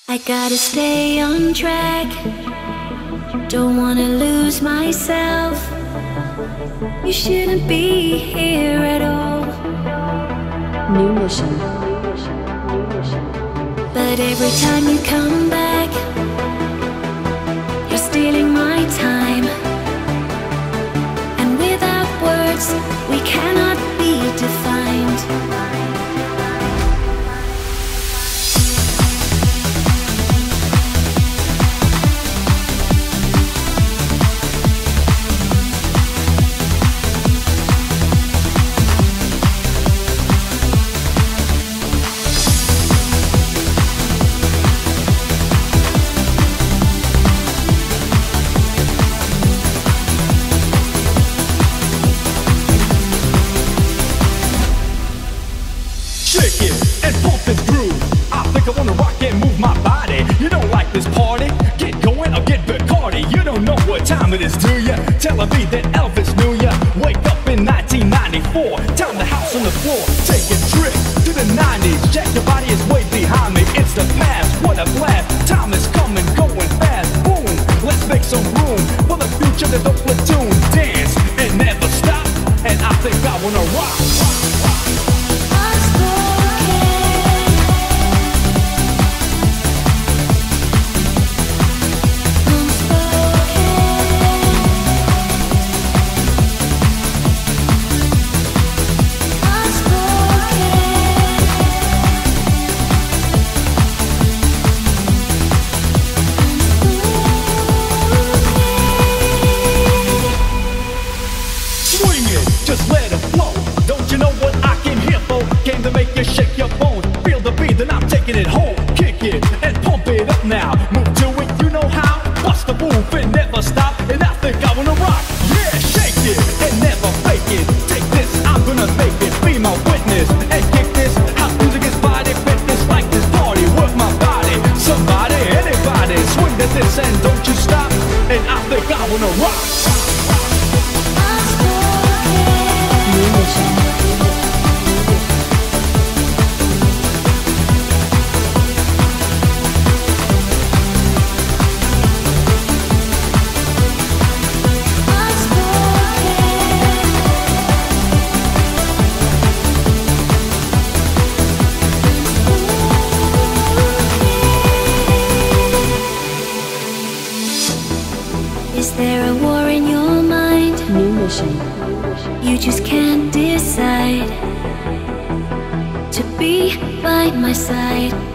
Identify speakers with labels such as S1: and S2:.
S1: I gotta stay on track. Don't wanna lose myself. You shouldn't be here at all.
S2: New mission.
S1: But every time you come back, you're stealing my time. And without words, we cannot be defined.
S3: Shake it and pump this groove. I think I wanna rock and move my body. You don't like this party? Get going or get Bacardi. You don't know what time it is, do ya? Telling me that Elvis knew ya. Wake up in 1994. Time the house on the floor. Take a trip to the 90s. Check your body is way behind me. It's the past. What a blast. Time is coming, going fast. Boom. Let's make some room for the future that don't platoon. Dance and never stop. And I think I wanna rock. Just let it flow. Don't you know what I came here for? Came to make you shake your bones. Feel the beat, then I'm taking it home. Kick it and pump it up now. Move to it, you know how. Bust the move and never stop. And I think I wanna rock. Yeah, shake it and never fake it. Take this, I'm gonna make it. Be my witness and kick this. House music is body fitness like this party. Work my body, somebody, anybody. Swing to this and don't you stop. And I think I wanna rock.
S1: Is there a war in your mind?
S2: New mission.
S1: You just can't decide to be by my side.